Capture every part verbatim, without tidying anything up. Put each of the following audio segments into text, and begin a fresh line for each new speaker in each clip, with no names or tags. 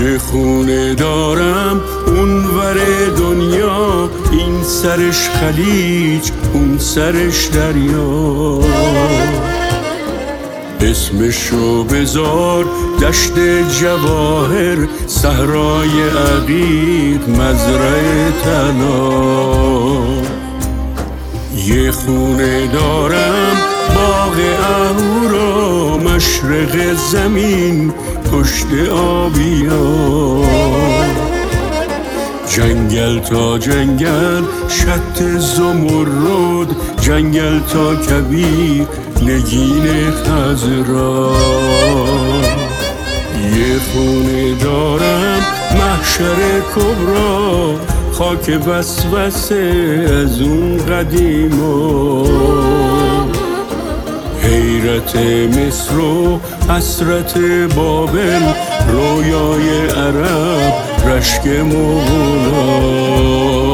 یه خونه دارم اونور دنیا، این سرش خلیج اون سرش دریا. اسمشو بذار دشت جواهر، صحرای عقیق مزرعه طلا. یه خونه دارم باغ اهورا، مشرق زمین پشت آبیا. جنگل تا جنگل شط زمرد، جنگل تا کبیر نگین خضرا. یه خونه دارم محشر کبرا، خاک وسوسه از اون قدیما. حیرت مصر و حسرت بابل، رویای عرب رشک مولا.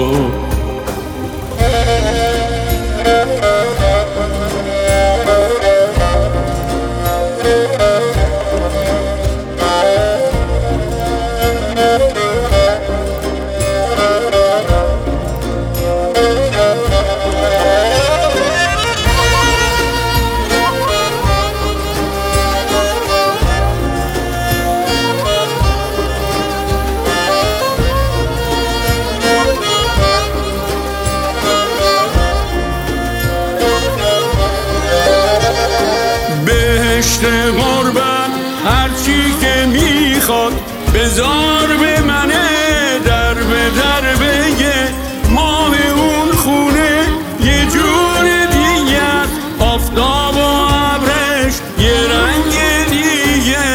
بهشت غربت هرچی که میخواد، بذار به منه در به در بگه. ماه اون خونه یه جور دیگه، آفتاب و ابرش یه رنگ دیگه.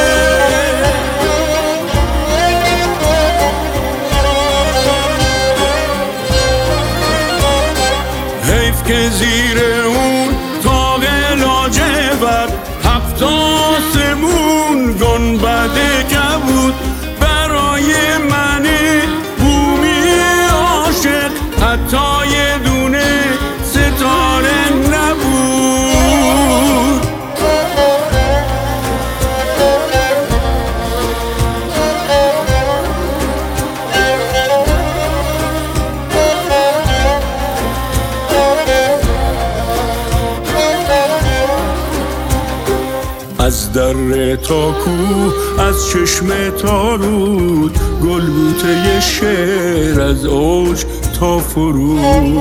حیف که زیر اون تاق لاجورد، هفت آسمون گنبد کبود، برای من بومی عاشق حتی یه دونه ستاره نبود. از دره تا کوه، از چشمه تا رود، گل بوته شعر از اوج تا فرود.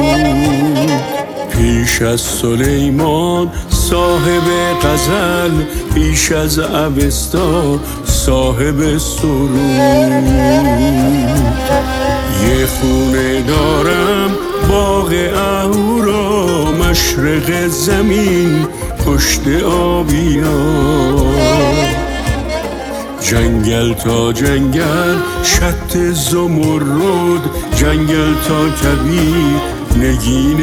پیش از سلیمان صاحب غزل، پیش از اوستا صاحب سرود. یه خونه دارم باغ اهورا، مشرق زمین پشت آبیا. جنگل تا جنگل شط زمرد، جنگل تا کبیر نگین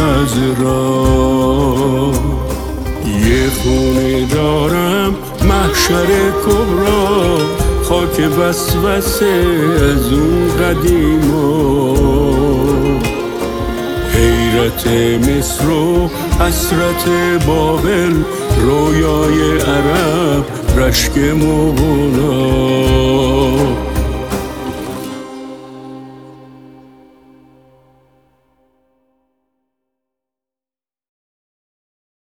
خضرا. یه خونه دارم محشر کبرا، خاک وسوسه از اون قدیما. حیرت مصر و حسرت بابل، رویای عرب رشک مولا.